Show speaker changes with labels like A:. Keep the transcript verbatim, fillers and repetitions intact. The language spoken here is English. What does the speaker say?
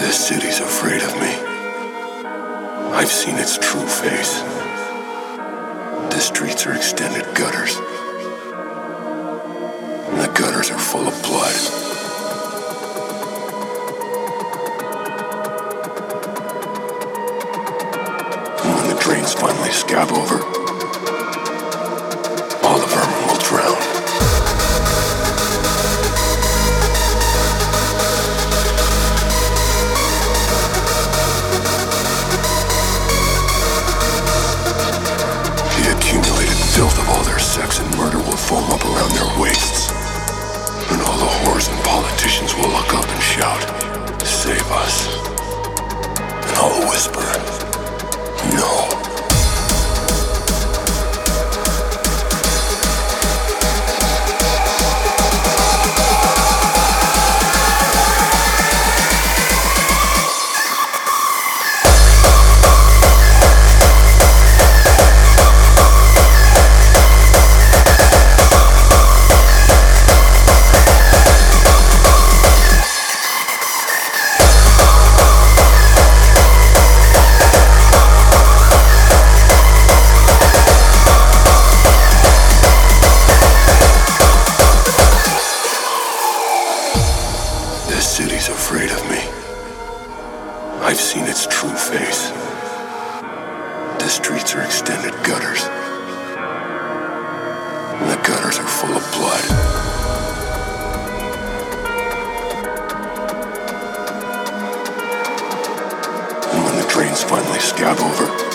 A: This city's afraid of me. I've seen its true face. The streets are extended gutters. And the gutters are full of blood. And when the drains finally scab over, all the vermin will drown. Filth of all their sex and murder will foam up around their waists. And all the whores and politicians will look up and shout, "Save us." And I'll whisper, "No." This city's afraid of me. I've seen its true face. The streets are extended gutters. And the gutters are full of blood. And when the drains finally scab over,